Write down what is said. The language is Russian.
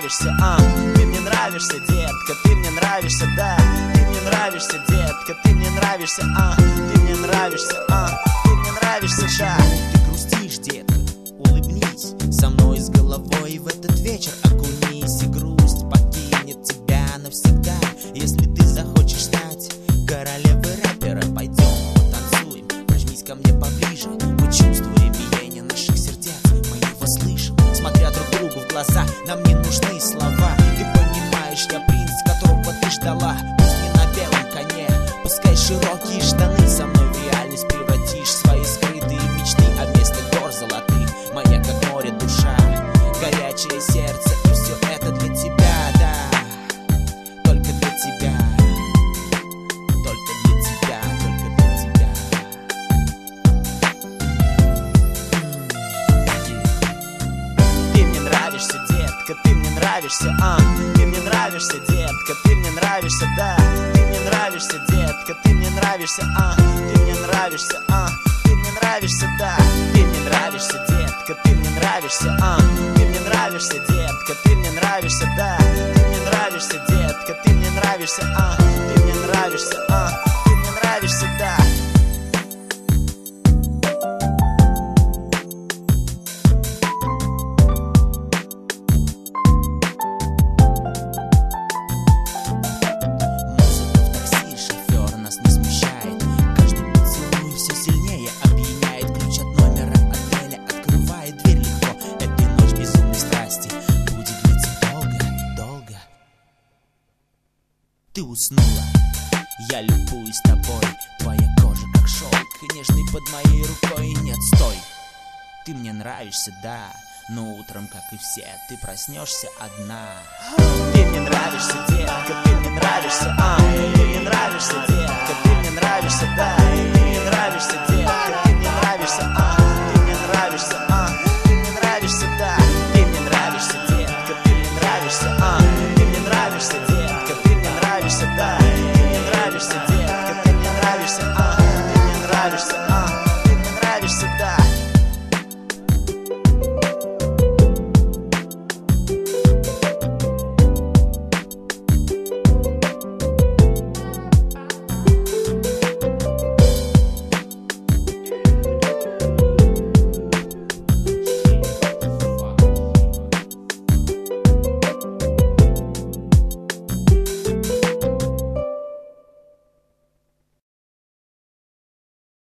нравишься, ты мне нравишься, детка, ты мне нравишься, да. Ты мне нравишься, детка, ты мне нравишься, ты мне нравишься, ты мне нравишься, да. Ты грустишь, детка, улыбнись со мной с головой в этот вечер окунись, и грусть покинет тебя навсегда. Если ты захочешь стать королевой рэпера, пойдем потанцуем, прижмись ко мне поближе. Мы чувствуем биение наших сердец, мы его слышим, смотря друг другу в глаза. Нам не нужны слова, ты понимаешь, я принц, которого ты ждала. Пусть не на белом коне, пускай широкие штаны, со мной в реальность превратишь свои скрытые мечты. А вместо гор золотых моя как море душа, горячее сердце, и все это для тебя, да. Только для тебя, только для тебя, только для тебя. Ты мне нравишься, детка, ты мне нравишься, ты мне нравишься, детка, ты мне нравишься, да. Ты мне нравишься, детка, ты мне нравишься, ты мне нравишься, ты мне нравишься, да. Ты мне нравишься, детка, ты мне нравишься, ты мне нравишься, детка, ты мне нравишься, да. Ты мне нравишься, детка, ты мне нравишься, ты мне нравишься, ты мне нравишься, да. Ты уснула, я любуюсь тобой. Твоя кожа как шелк, нежный под моей рукой. Нет, стой, ты мне нравишься, да. Но утром, как и все, ты проснешься одна. Ты мне нравишься, детка, ты мне нравишься, ты мне нравишься, детка, ты мне нравишься, да. Ты мне нравишься, детка.